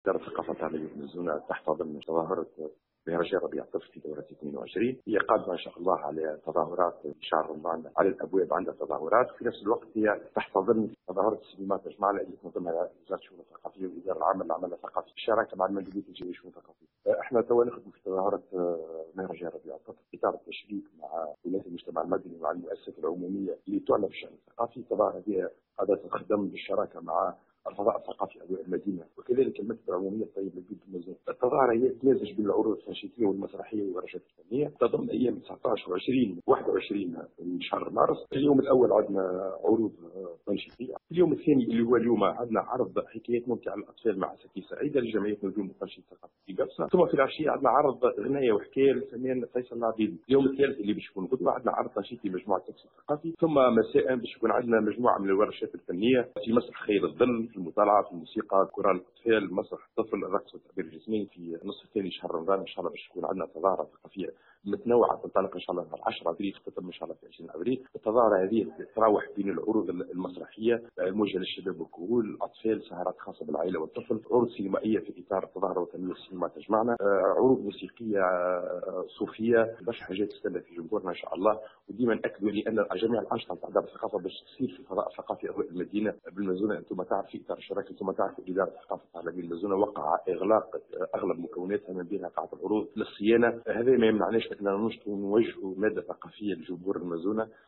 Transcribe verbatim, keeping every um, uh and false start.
إطار الثقافة التعليمية في المزونة تحت ضمن تظاهرة مهرجان ربيع الطفل في دورة اثنين وعشرين. هي قادمة إن شاء الله على تظاهرات شهر رمضان على الأبواب، عندها تظاهرات، وفي نفس الوقت هي تحت ضمن تظاهرة السينمات تجمعنا اللي تنظمها وزارة الشؤون الثقافية والإدارة العامة للعمل الثقافي بالشراكة مع المندوبية الجوية للشؤون الثقافية. احنا تو نخدم في تظاهرة مهرجان ربيع الطفل في إطار التشريك مع ولاية المجتمع المدني ومع المؤسسات العمومية اللي تعنى بالشأن الثقافي. التظاهرة هذه قادة تخدم بالشراكة مع الفضاء الثقافي أبواب المدينة وكذلك المكتبة العمومية الطيب للبيت المزون. التظاهرة هي تمازج بين العروض التنشيطية والمسرحية والورشات الفنية، تضم أيام تسعة عشر وعشرين وواحد وعشرين من شهر مارس. اليوم الأول عندنا عروض تنشيطية، اليوم الثاني اللي هو اليوم عندنا عرض حكايات ممتعة للأطفال مع سكي سعيدة لجمعية نجوم التنشيط الثقافي في قبصة. ثم في العشية عندنا عرض غناية وحكاية للفنان فيصل العبيد. اليوم الثالث اللي باش يكون غدوة عندنا عرض تنشيطي مجموعة تكسي الثقافي. ثم مساء باش يكون عندنا مجموعة من الورشات الفنية في مسرح خير الظل، في المطالعة، في الموسيقى، كورال الأطفال، مسرح الطفل، الرقص والتعبير الجسمي. في النصف الثاني شهر رمضان إن شاء الله باش تكون عندنا تظاهرة ثقافية متنوعة تنطلق إن شاء الله في عشرة أبريل تختم إن شاء الله في عشرين أبريل. التظاهرة هذه تتراوح بين العروض المسرحية الموجهة للشباب والكهول، الأطفال، سهرات خاصة بالعائلة والطفل، عروض سينمائية في إطار التظاهرة الوطنية السينما تجمعنا، عروض موسيقية صوفية، برشا حاجات تستنى في جمهورنا إن شاء الله. وديما نأكدوا لأن جميع الأنشطة نتاع دار الثقافة باش تصير في الفضاء الثقافي أبواب المدينة بالمزونة. أنتم تعرفوا في إطار الشراكة، أنتم تعرفوا إدارة الثقافة التعليمية المزونة وقع إغلاق أغلب مكوناتها من بينها قاعة العروض للصيانة. هذا ما يمنعناش أننا ننشطوا ونوجهوا مادة ثقافية لجمهور المزونة